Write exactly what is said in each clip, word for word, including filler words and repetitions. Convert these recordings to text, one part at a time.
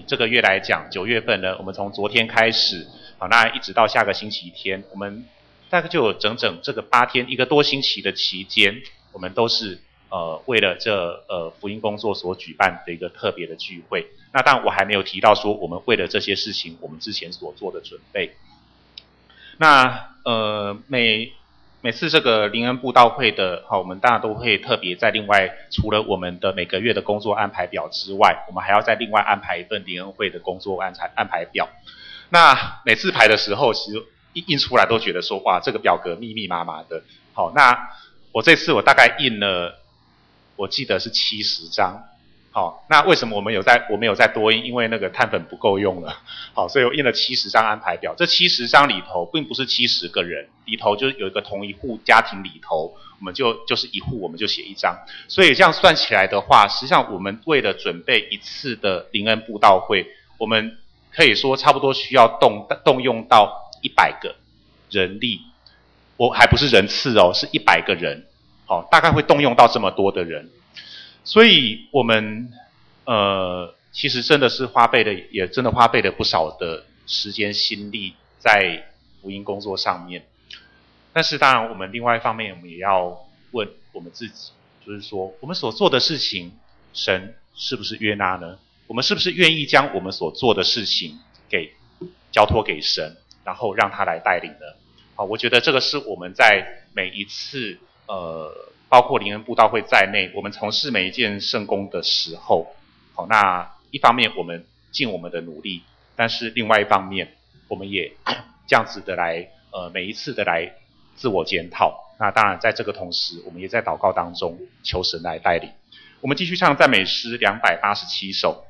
这个月来讲，九月份呢，我们从昨天开始，好，那一直到下个星期天，我们大概就有整整这个八天，一个多星期的期间，我们都是呃为了这呃福音工作所举办的一个特别的聚会。那当然我还没有提到说，我们为了这些事情，我们之前所做的准备。那呃每每次这个灵恩布道会的，好，我们当然都会特别在另外，除了我们的每个月的工作安排表之外，我们还要再另外安排一份灵恩会的工作安排安排表。那每次排的时候，其实一印出来都觉得说，哇，这个表格密密麻麻的。好，那我这次我大概印了，我记得是七十张。好，那为什么我们有在我们有在多印？因为那个碳粉不够用了。好，所以我印了七十张安排表。这七十张里头，并不是七十个人，里头就是有一个同一户家庭里头，我们就就是一户，我们就写一张。所以这样算起来的话，实际上我们为了准备一次的灵恩布道会，我们可以说差不多需要动动用到一百个人力，我还不是人次哦，是一百个人。好，大概会动用到这么多的人。所以我们呃，其实真的是花费了，也真的花费了不少的时间心力在福音工作上面。但是当然，我们另外一方面，我们也要问我们自己，就是说，我们所做的事情，神是不是悦纳呢？我们是不是愿意将我们所做的事情给交托给神，然后让他来带领呢？好，我觉得这个是我们在每一次呃。包括灵恩布道会在内，我们从事每一件圣工的时候，好，那一方面我们尽我们的努力，但是另外一方面，我们也这样子的来，呃，每一次的来自我检讨。那当然，在这个同时，我们也在祷告当中求神来带领。我们继续唱赞美诗两百八十七首。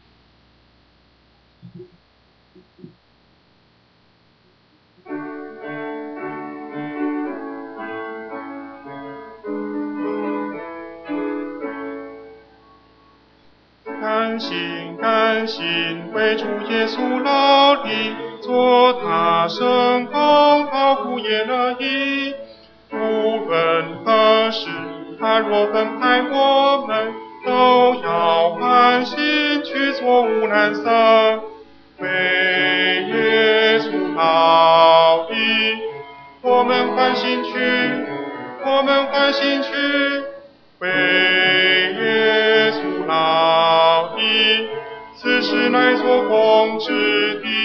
甘心甘心为主耶稣劳力，做他圣工，劳苦也乐意。无论何时，他若分派我们，都要欢心去做无难事，为耶稣劳力。我们欢心去，我们欢心去，为耶稣劳力，此事乃做工之地。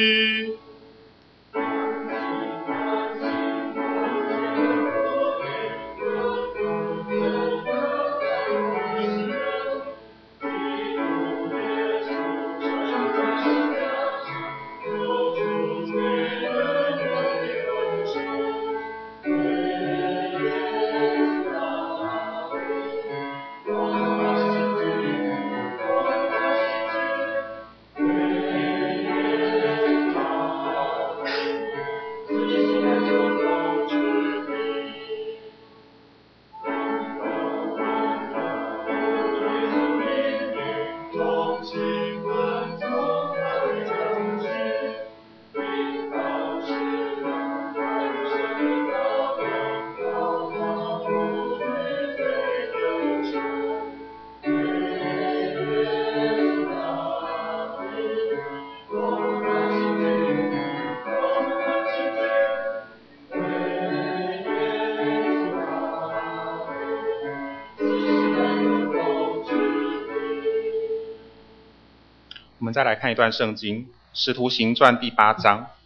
我们再来看一段圣经，《使徒行传》第八章。《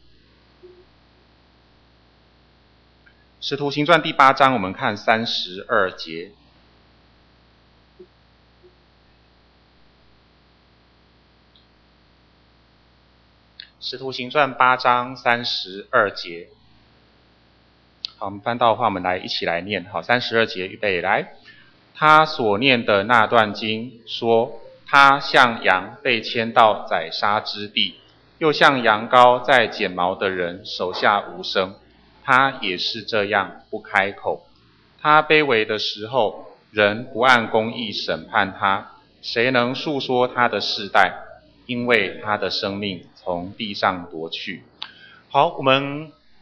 使徒行传》第八章，我们看三十二节。《使徒行传》八章三十二节。好，我们翻到的话，我们来一起来念。好，三十二节，预备来。他所念的那段经说，他像羊被牵到宰杀之地，又像羊羔在剪毛的人手下无声，他也是这样不开口。他卑微的时候，人不按公义审判他，谁能述说他的世代？因为他的生命从地上夺去。好，我们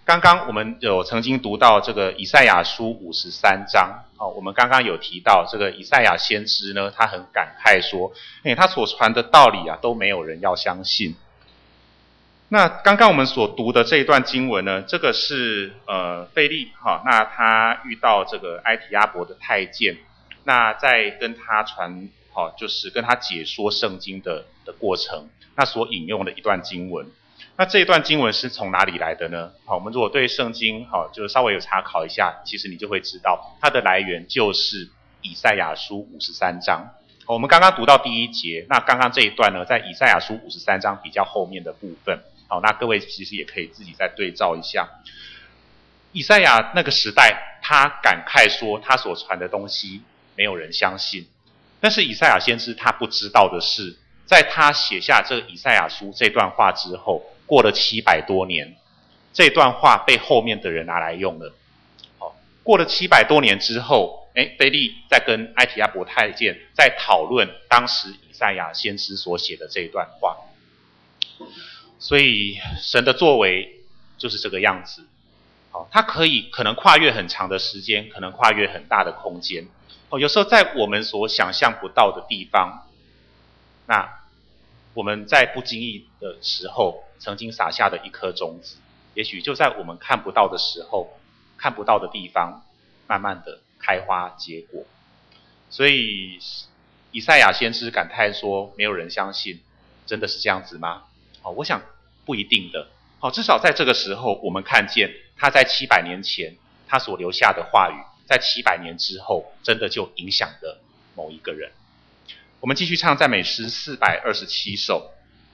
刚刚我们有曾经读到这个以赛亚书五十三章，哦，我们刚刚有提到这个以赛亚先知呢，他很感慨说，哎，他所传的道理啊，都没有人要相信。那刚刚我们所读的这一段经文呢，这个是呃腓力哈，那他遇到这个埃提阿伯的太监，那在跟他传，好，就是跟他解说圣经的的过程，那所引用的一段经文。那这一段经文是从哪里来的呢？好，我们如果对圣经好，就稍微有查考一下，其实你就会知道它的来源就是以赛亚书五十三章。我们刚刚读到第一节，那刚刚这一段呢，在以赛亚书五十三章比较后面的部分。好，那各位其实也可以自己再对照一下。以赛亚那个时代，他感慨说他所传的东西没有人相信。但是以赛亚先知他不知道的是，在他写下这以赛亚书这段话之后，过了七百多年，这段话被后面的人拿来用了。好，过了七百多年之后，哎，腓力在跟埃提阿伯太监在讨论当时以赛亚先知所写的这一段话。所以神的作为就是这个样子。好，他可以可能跨越很长的时间，可能跨越很大的空间。哦，有时候在我们所想象不到的地方，那我们在不经意的时候曾经撒下的一颗种子，也许就在我们看不到的时候，看不到的地方，慢慢的开花结果。所以以赛亚先知感叹说，没有人相信，真的是这样子吗？哦，我想不一定的。好，至少在这个时候，我们看见他在七百年前他所留下的话语，在七百年之后，真的就影响了某一个人。我们继续唱赞美诗四百二十七首。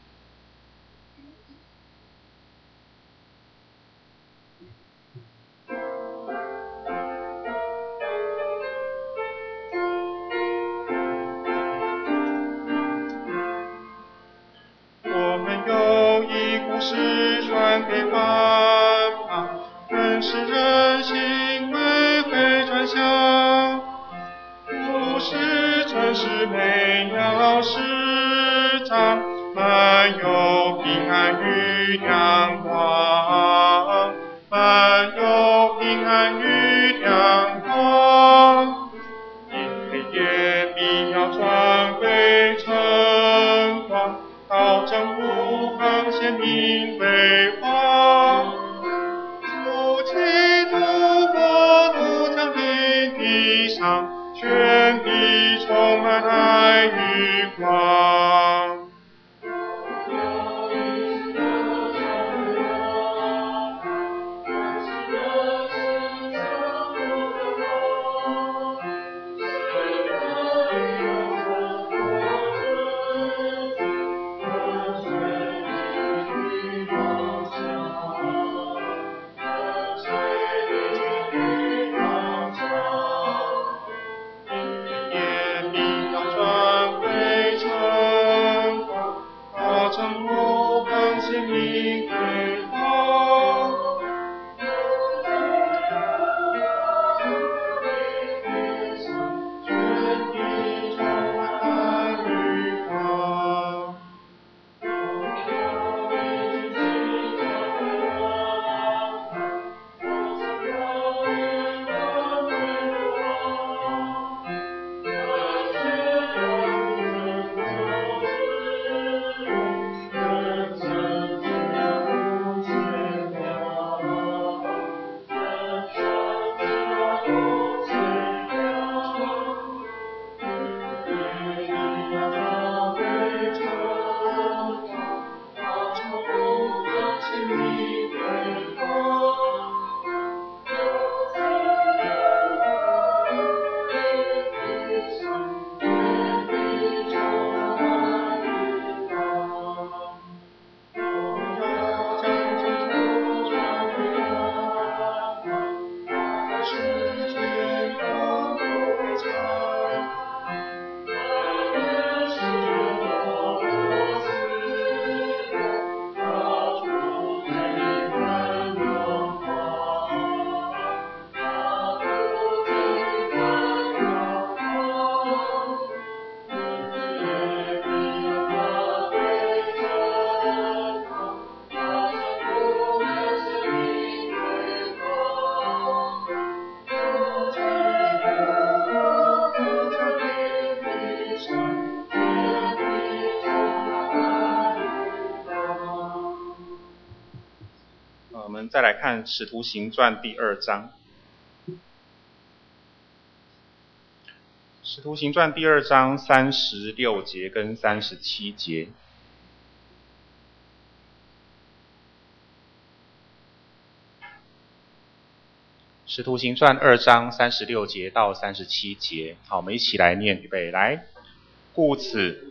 我们有一故事传给万邦，更是人心为会传响。故事真是美妙诗章，满有平安与亮光，满有平安与亮光。因为夜必要传回晨光，到正午更显明辉煌。主基督国度降临地上，全地充满爱与光。 们再来看《使徒行传》第二章。《使徒行传》第二章三十六节跟三十七节。《使徒行传》二章三十六节到三十七节，好，我们一起来念，预备，来。故此，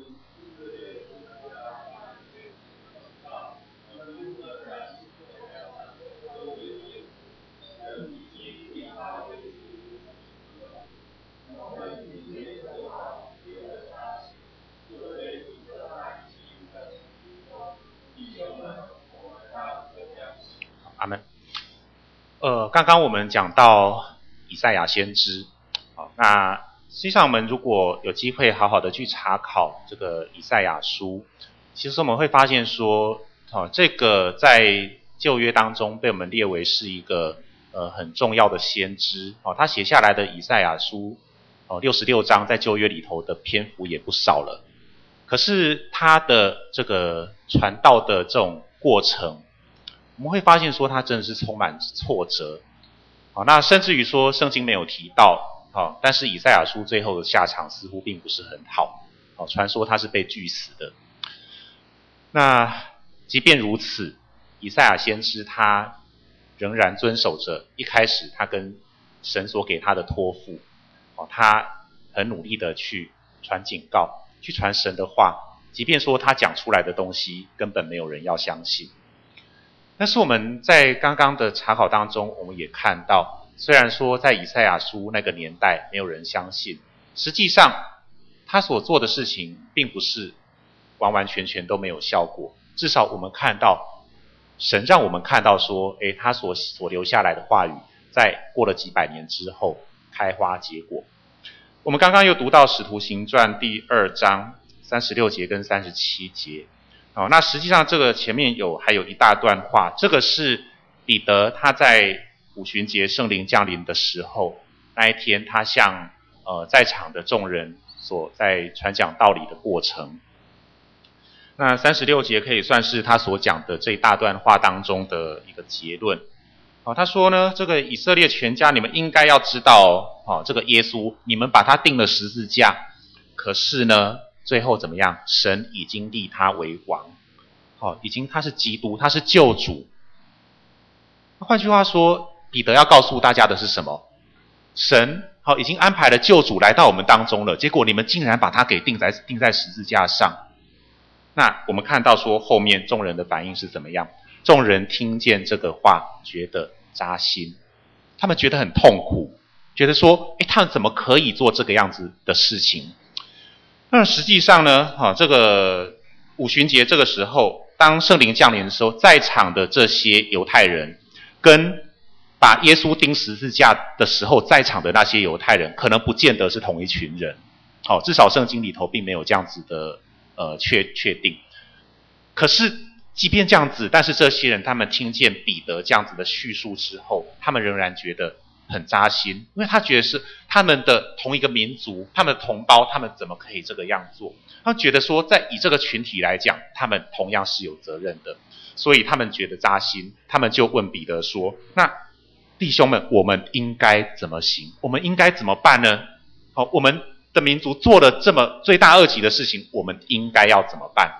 阿们。呃，刚刚我们讲到以赛亚先知，好，那实际上我们如果有机会好好的去查考这个以赛亚书，其实我们会发现说，哦，这个在旧约当中被我们列为是一个呃很重要的先知，哦，他写下来的以赛亚书，哦，六十六章在旧约里头的篇幅也不少了，可是他的这个传道的这种过程，我们会发现说他真的是充满挫折，好，那甚至于说圣经没有提到，好，但是以赛亚书最后的下场似乎并不是很好，好，传说他是被锯死的。那即便如此，以赛亚先知他仍然遵守着一开始他跟神所给他的托付，好，他很努力的去传警告，去传神的话，即便说他讲出来的东西根本没有人要相信。但是我们在刚刚的查考当中，我们也看到，虽然说在以赛亚书那个年代没有人相信，实际上他所做的事情并不是完完全全都没有效果，至少我们看到神让我们看到说，诶，他所所留下来的话语在过了几百年之后开花结果。我们刚刚又读到使徒行传第二章三十六节跟三十七节，好，那实际上这个前面有还有一大段话，这个是彼得他在五旬节圣灵降临的时候，那一天他向呃在场的众人所在传讲道理的过程。那三十六节可以算是他所讲的这一大段话当中的一个结论。好，他说呢，这个以色列全家，你们应该要知道，哦，这个耶稣，你们把他钉了十字架，可是呢，最后怎么样？神已经立他为王，哦，已经他是基督，他是救主。换句话说，彼得要告诉大家的是什么？神好，已经安排了救主来到我们当中了，结果你们竟然把他给钉在钉在十字架上。那我们看到说后面众人的反应是怎么样？众人听见这个话，觉得扎心，他们觉得很痛苦，觉得说，诶，他们怎么可以做这个样子的事情？那实际上呢，啊，这个五旬节这个时候，当圣灵降临的时候，在场的这些犹太人，跟把耶稣钉十字架的时候在场的那些犹太人，可能不见得是同一群人。好，至少圣经里头并没有这样子的呃确确定。可是即便这样子，但是这些人他们听见彼得这样子的叙述之后，他们仍然觉得很扎心，因为他觉得是他们的同一个民族，他们的同胞，他们怎么可以这个样做？他觉得说，在以这个群体来讲，他们同样是有责任的，所以他们觉得扎心，他们就问彼得说：“那弟兄们，我们应该怎么行？我们应该怎么办呢？好，我们的民族做了这么罪大恶极的事情，我们应该要怎么办？”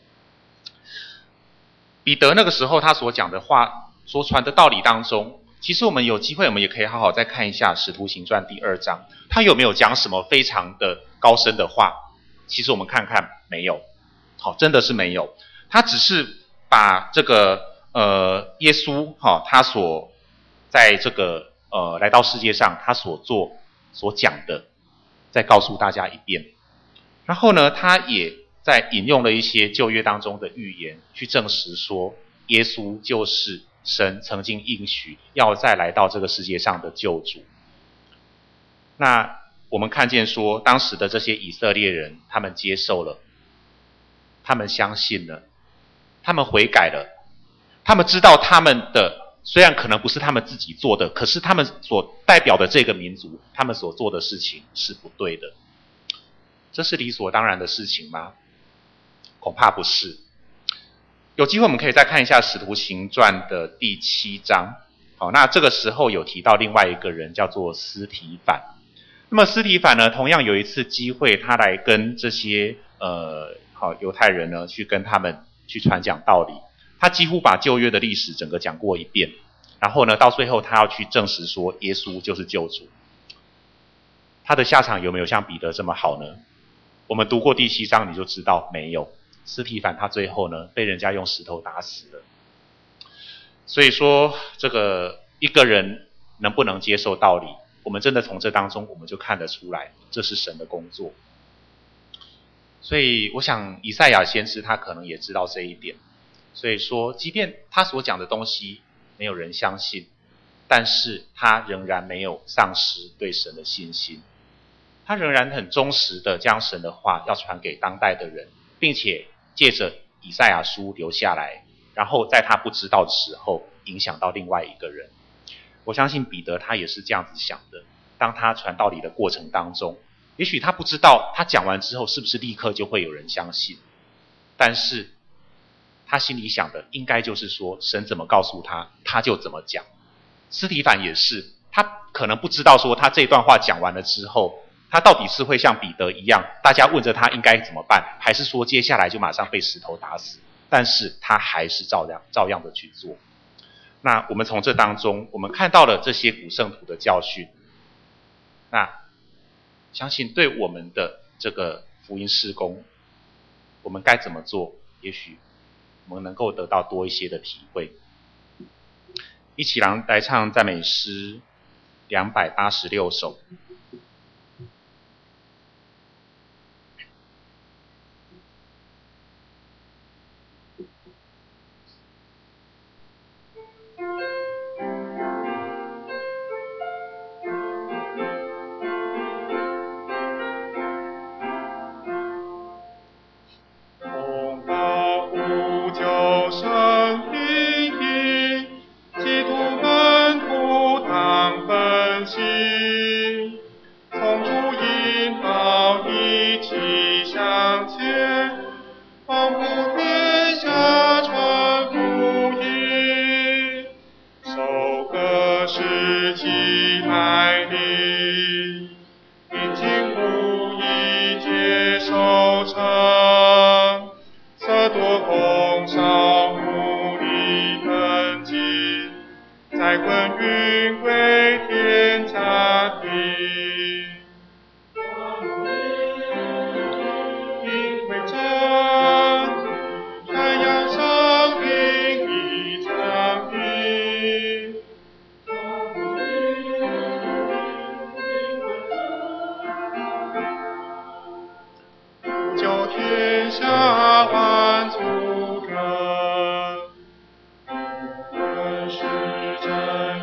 彼得那个时候他所讲的话，所传的道理当中，其实我们有机会，我们也可以好好再看一下《使徒行传》第二章，他有没有讲什么非常的高深的话？其实我们看看，没有，好，真的是没有。他只是把这个呃耶稣，好，他所在这个呃来到世界上他所做所讲的，再告诉大家一遍。然后呢，他也在引用了一些旧约当中的预言，去证实说耶稣就是神曾经应许要再来到这个世界上的救主。那我们看见说，当时的这些以色列人，他们接受了，他们相信了，他们悔改了，他们知道他们的虽然可能不是他们自己做的，可是他们所代表的这个民族，他们所做的事情是不对的。这是理所当然的事情吗？恐怕不是。 有机会我们可以再看一下《使徒行传》的第七章。好，那这个时候有提到另外一个人叫做司提反。那么司提反呢，同样有一次机会，他来跟这些呃好犹太人呢，去跟他们去传讲道理。他几乎把旧约的历史整个讲过一遍，然后呢，到最后他要去证实说耶稣就是救主。他的下场有没有像彼得这么好呢？我们读过第七章你就知道没有。司提反他最后呢，被人家用石头打死了。所以说，这个一个人能不能接受道理，我们真的从这当中我们就看得出来，这是神的工作。所以我想以赛亚先知他可能也知道这一点，所以说即便他所讲的东西没有人相信，但是他仍然没有丧失对神的信心，他仍然很忠实的将神的话要传给当代的人，并且借着以赛亚书留下来，然后在他不知道的时候影响到另外一个人。我相信彼得他也是这样子想的，当他传道理的过程当中，也许他不知道他讲完之后是不是立刻就会有人相信，但是他心里想的应该就是说神怎么告诉他他就怎么讲。司提反也是，他可能不知道说他这段话讲完了之后，他到底是会像彼得一样大家问着他应该怎么办，还是说接下来就马上被石头打死，但是他还是照样照样的去做。那我们从这当中我们看到了这些古圣徒的教训，那相信对我们的这个福音事工我们该怎么做，也许我们能够得到多一些的体会。一起来唱赞美诗两百八十六首。 天下万族人，本是真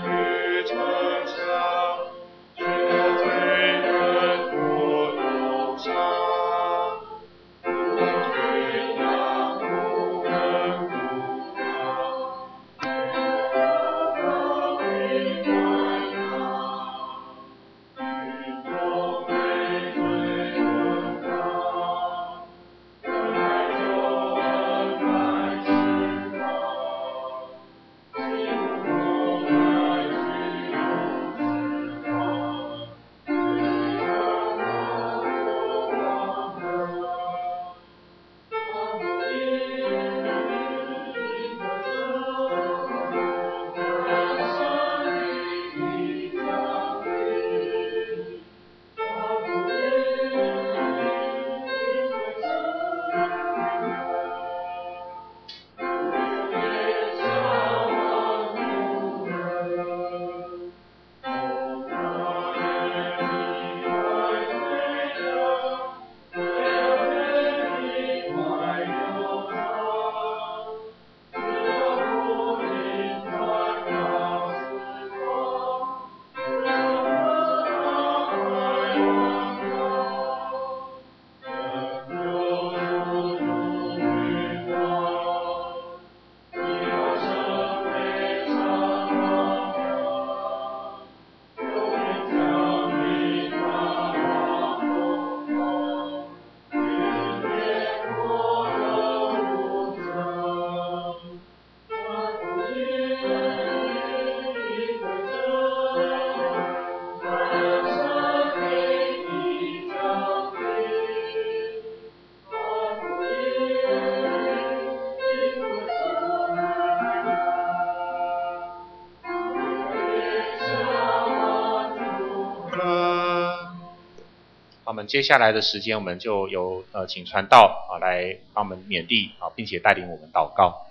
我们接下来的时间，我们就由呃请传道啊来帮我们勉励啊，并且带领我们祷告。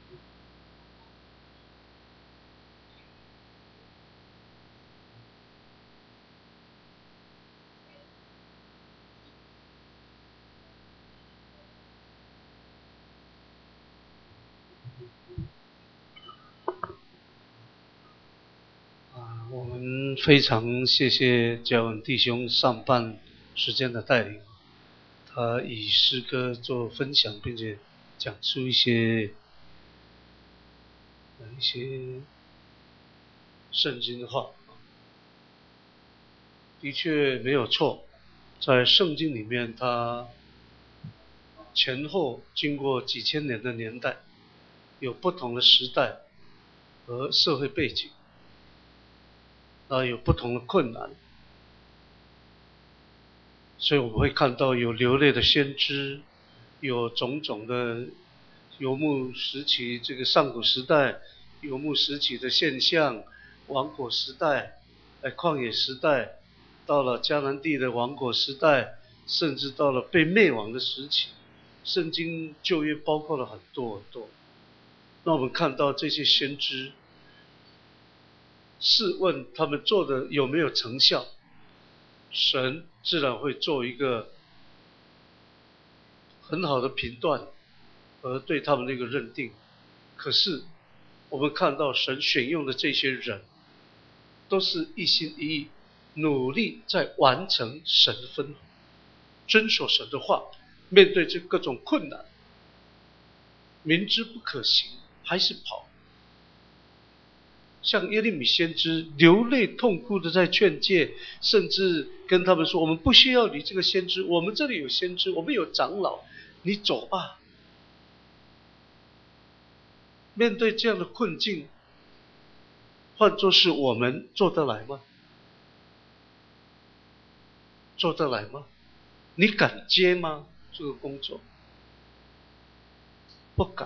啊，我们非常谢谢嘉文弟兄上半时间的带领，他以诗歌做分享，并且讲出一些一些圣经的话，的确没有错。在圣经里面，它前后经过几千年的年代，有不同的时代和社会背景，啊，有不同的困难，所以我们会看到有流泪的先知，有种种的游牧时期，这个上古时代游牧时期的现象，王国时代，哎，旷野时代，到了迦南地的王国时代，甚至到了被灭亡的时期，圣经旧约包括了很多很多。那我们看到这些先知，试问他们做的有没有成效？神自然会做一个很好的评断和对他们的一个认定。可是我们看到神选用的这些人，都是一心一意努力在完成神的吩咐，遵守神的话，面对这各种困难，明知不可行还是跑。像耶利米先知流泪痛哭的在劝诫，甚至跟他们说，我们不需要你这个先知，我们这里有先知，我们有长老，你走吧。面对这样的困境，换作是我们做得来吗？做得来吗？你敢接吗？这个工作不敢。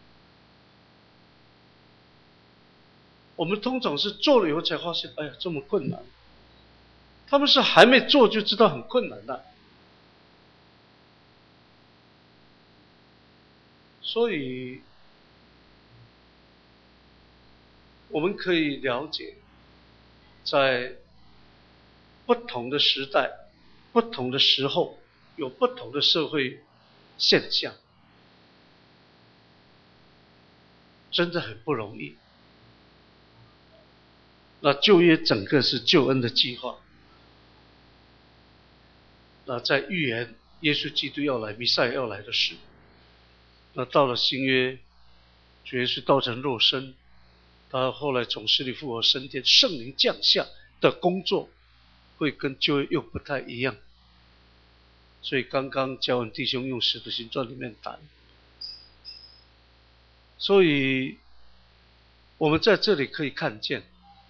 我们通常是做了以后才发现，哎呀，这么困难。他们是还没做就知道很困难的。所以我们可以了解，在不同的时代、不同的时候，有不同的社会现象，真的很不容易。那旧约整个是救恩的计划，那在预言耶稣基督要来、弥赛亚要来的时候，那到了新约，主耶稣道成肉身，他后来从死里复活升天，圣灵降下的工作会跟旧约又不太一样。所以刚刚嘉文弟兄用使徒行传里面谈，所以我们在这里可以看见，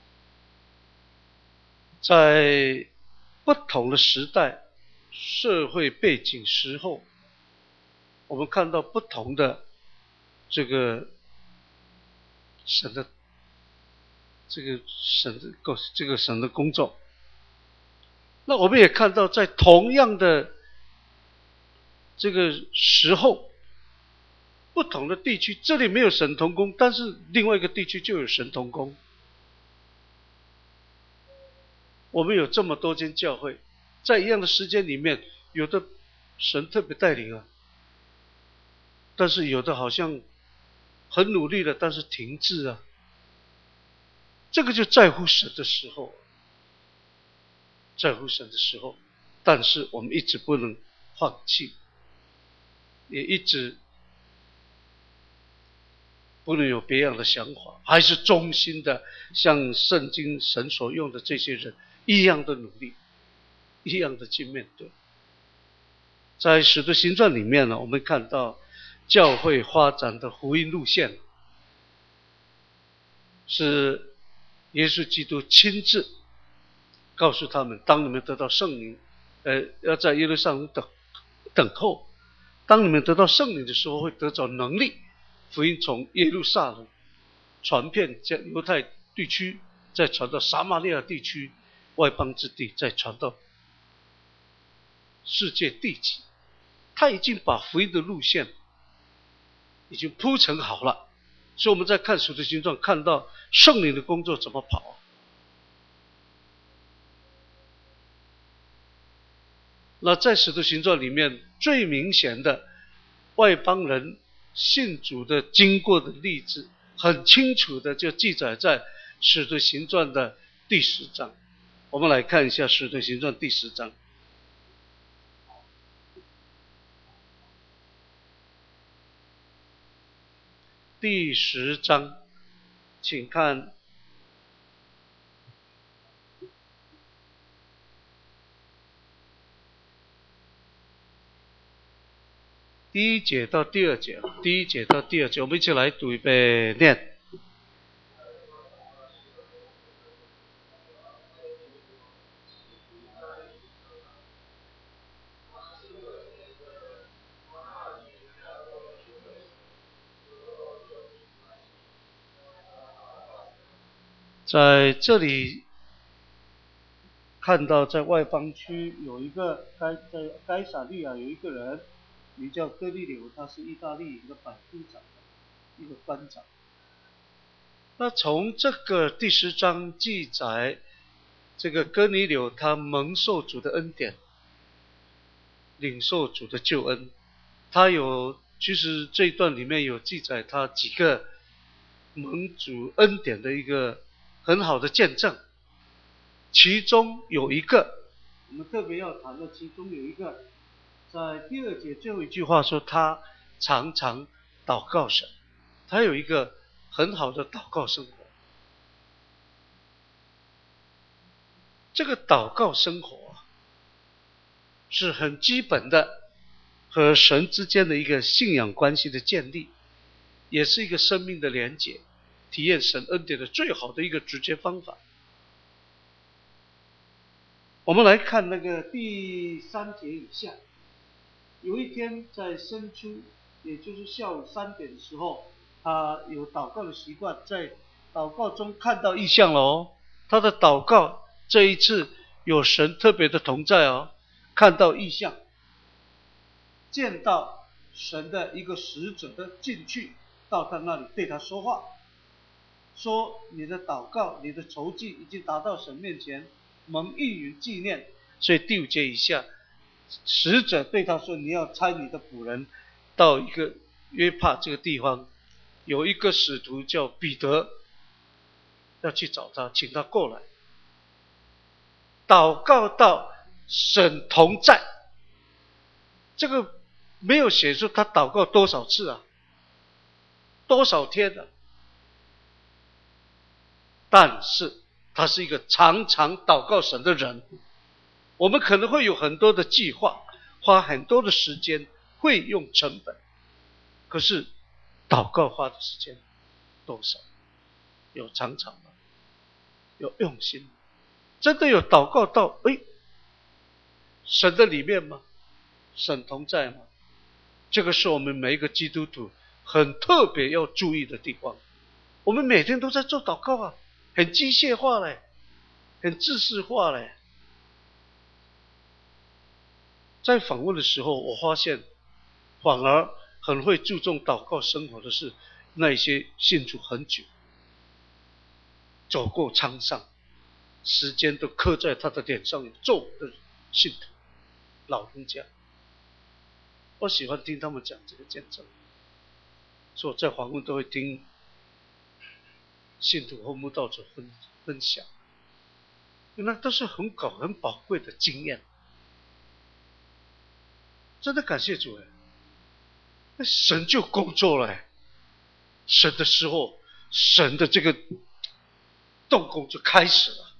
在不同的时代、社会背景时候，我们看到不同的这个神的这个神的这个神的工作。那我们也看到，在同样的这个时候，不同的地区，这里没有神同工，但是另外一个地区就有神同工。我们有这么多间教会，在一样的时间里面，有的神特别带领啊，但是有的好像很努力了，但是停滞啊。这个就在乎神的时候，在乎神的时候，但是我们一直不能放弃，也一直不能有别样的想法，还是忠心的像圣经神所用的这些人一样的努力，一样的去面对。在使徒行传里面呢，我们看到教会发展的福音路线是耶稣基督亲自告诉他们，当你们得到圣灵，呃，要在耶路撒冷等等候，当你们得到圣灵的时候，会得着能力。福音从耶路撒冷传遍犹太地区，再传到撒玛利亚地区、外邦之地，再传到世界地级，他已经把福音的路线已经铺陈好了。所以我们在看使徒行传，看到圣灵的工作怎么跑。那在使徒行传里面最明显的外邦人信主的经过的例子，很清楚的就记载在使徒行传的第十章。我们来看一下使徒行传第十章。第十章，请看第一节到第二节，第一节到第二节，我们一起来读一遍念。在这里看到，在外邦区有一个该在该撒利亚有一个人，名叫哥尼流，他是意大利一个百夫长，一个官长。那从这个第十章记载，这个哥尼流他蒙受主的恩典，领受主的救恩。他有，其实这一段里面有记载他几个蒙主恩典的一个很好的见证，其中有一个我们特别要谈的，其中有一个在第二节最后一句话说，他常常祷告神，他有一个很好的祷告生活。这个祷告生活是很基本的和神之间的一个信仰关系的建立，也是一个生命的连结，体验神恩典的最好的一个直接方法。我们来看那个第三节以下，有一天在申初，也就是下午三点的时候，他有祷告的习惯，在祷告中看到异象了哦。他的祷告这一次有神特别的同在哦，看到异象，见到神的一个使者的进去到他那里对他说话，说你的祷告你的筹计已经达到神面前，蒙应允纪念。所以第五节以下，使者对他说，你要差你的仆人到一个约帕这个地方，有一个使徒叫彼得，要去找他，请他过来。祷告到神同在，这个没有写出他祷告多少次啊，多少天啊，但是他是一个常常祷告神的人。我们可能会有很多的计划，花很多的时间，会用成本，可是祷告花的时间多少？有常常吗？有用心吗？真的有祷告到哎，神的里面吗？神同在吗？这个是我们每一个基督徒很特别要注意的地方。我们每天都在做祷告啊，很机械化嘞，很制式化嘞。在访问的时候，我发现反而很会注重祷告生活的是那些信主很久，走过沧桑，时间都刻在他的脸上有皱的信徒老人家。我喜欢听他们讲这个见证，所以我在访问都会听信徒和慕道者分分享，那都是很搞很宝贵的经验。真的感谢主哎，那神就工作了哎，神的时候，神的这个动工就开始了。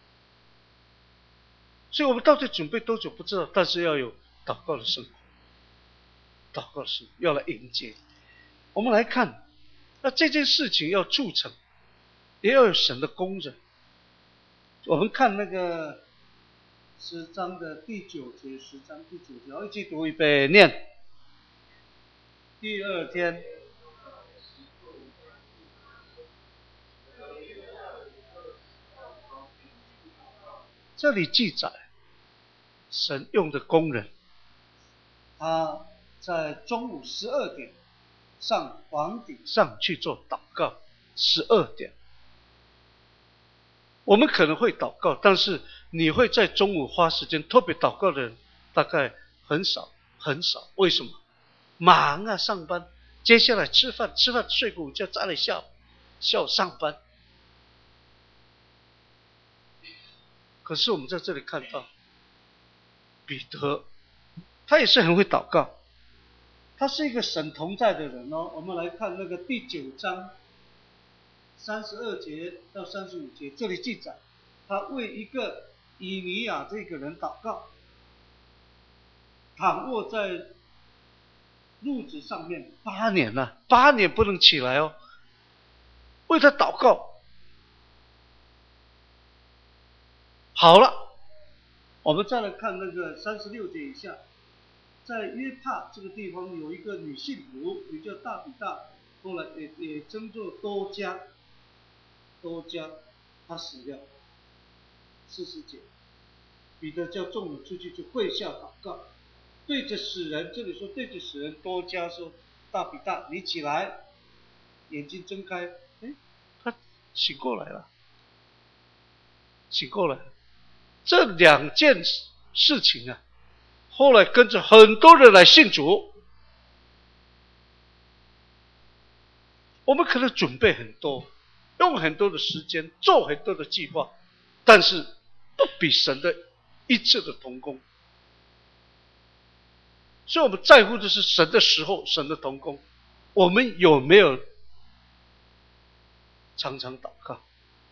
所以我们到底准备多久不知道，但是要有祷告的生活，祷告的生活要来迎接。我们来看，那这件事情要促成，也要有神的工人。我们看那个十章的第九节，十章第九节，我一起读一遍，念。第二天，这里记载， 神用的工人，他在中午十二点上房顶上去做祷告，十二点。我们可能会祷告，但是你会在中午花时间特别祷告的人大概很少很少。为什么？忙啊，上班，接下来吃饭，吃饭睡个午觉，再来下午下午上班。可是我们在这里看到彼得，他也是很会祷告，他是一个神同在的人哦。我们来看那个第九章三十二节到三十五节，这里记载他为一个以尼亚这个人祷告，躺卧在褥子上面八年了、啊，八年不能起来哦，为他祷告。好了，我们再来看那个三十六节以下，在约帕这个地方有一个女信徒，也叫大比大，后来也也称作多加，多加，她死了。四十节，彼得叫众人出去，就跪下祷告，对着死人，这里说对着死人多加说：“大比大，你起来，眼睛睁开。”哎，他醒过来了，醒过来了。这两件事情啊，后来跟着很多人来信主。我们可能准备很多，用很多的时间，做很多的计划，但是不比神的一次的同工。所以我们在乎的是神的时候，神的同工，我们有没有常常祷告？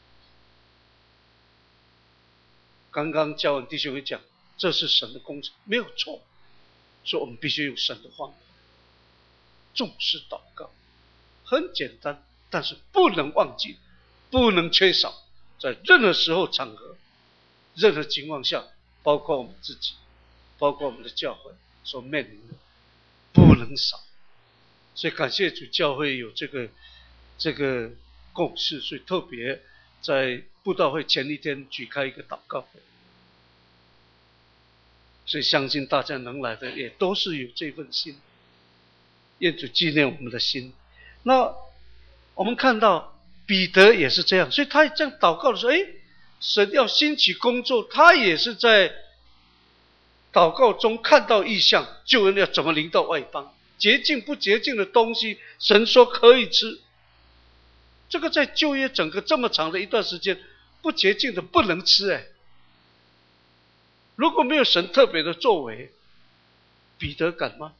刚刚教完弟兄会讲，这是神的工程，没有错。所以我们必须用神的方法，重视祷告，很简单，但是不能忘记，不能缺少，在任何时候场合，任何情况下，包括我们自己，包括我们的教会所面临的，不能少。所以感谢主，教会有这个这个共识，所以特别在布道会前一天举开一个祷告会，所以相信大家能来的也都是有这份心，愿主纪念我们的心。那我们看到彼得也是这样，所以他这样祷告的时候，哎，神要兴起工作，他也是在祷告中看到异象，救恩要怎么临到外邦，洁净不洁净的东西，神说可以吃。这个在旧约整个这么长的一段时间，不洁净的不能吃哎。如果没有神特别的作为，彼得敢吗？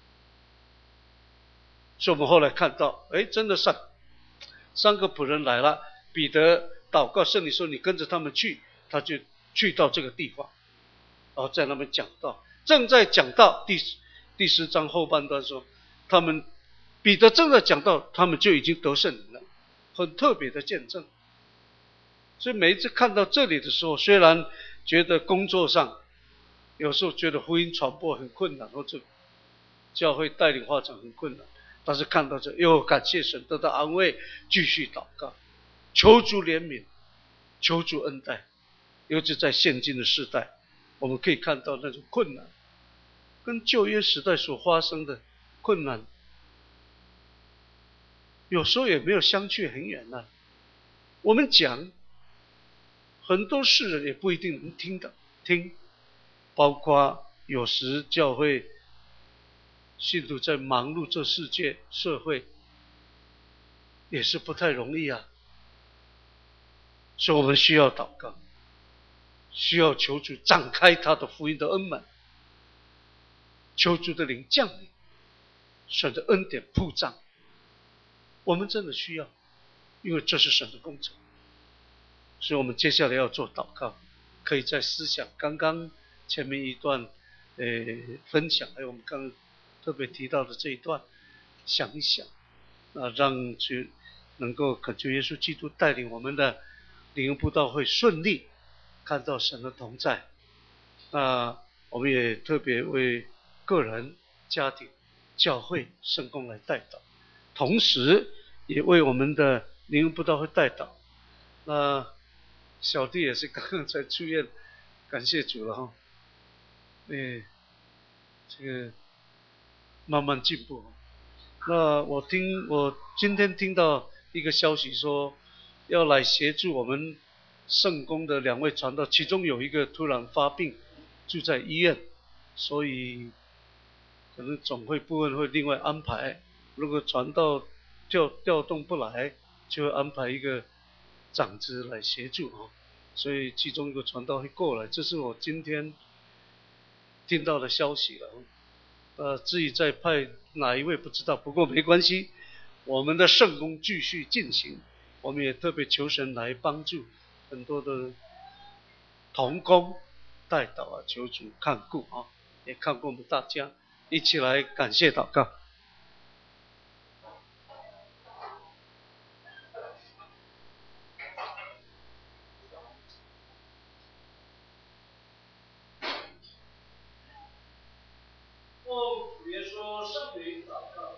所以我们后来看到，哎，真的三三个仆人来了，彼得祷告，圣灵说你跟着他们去，他就去到这个地方，然后在那边讲道。正在讲道，第第十章后半段说，他们彼得正在讲道，他们就已经得圣灵了，很特别的见证。所以每一次看到这里的时候，虽然觉得工作上有时候觉得福音传播很困难，或者教会带领发展很困难，但是看到这又感谢神，得到安慰，继续祷告，求主怜悯，求主恩待。尤其在现今的时代，我们可以看到那种困难跟旧约时代所发生的困难有时候也没有相去很远啊。我们讲很多世人也不一定能听的听，包括有时教会信徒在忙碌这世界社会也是不太容易啊。所以我们需要祷告，需要求主展开他的福音的恩门，求主的灵降临，神的恩典铺张，我们真的需要，因为这是神的工程。所以我们接下来要做祷告，可以在思想刚刚前面一段呃分享，还有我们刚刚特别提到的这一段想一想，啊，让主能够恳求耶稣基督带领我们的灵恩布道会顺利，看到神的同在。那我们也特别为个人、家庭、教会、圣工来代祷，同时也为我们的灵恩布道会代祷。那小弟也是刚刚才出院，感谢主了哈。 哎，这个慢慢进步。那我听我今天听到一个消息说，要来协助我们圣公的两位传道，其中有一个突然发病，住在医院，所以可能总会部分会另外安排。如果传道调调动不来，就会安排一个长子来协助啊。所以其中一个传道会过来，这是我今天听到的消息了。呃，至于再派哪一位不知道，不过没关系，我们的圣工继续进行，我们也特别求神来帮助很多的同工代祷啊，求主看顾啊，也看顾我们大家，一起来感谢祷告。别说圣灵祷告。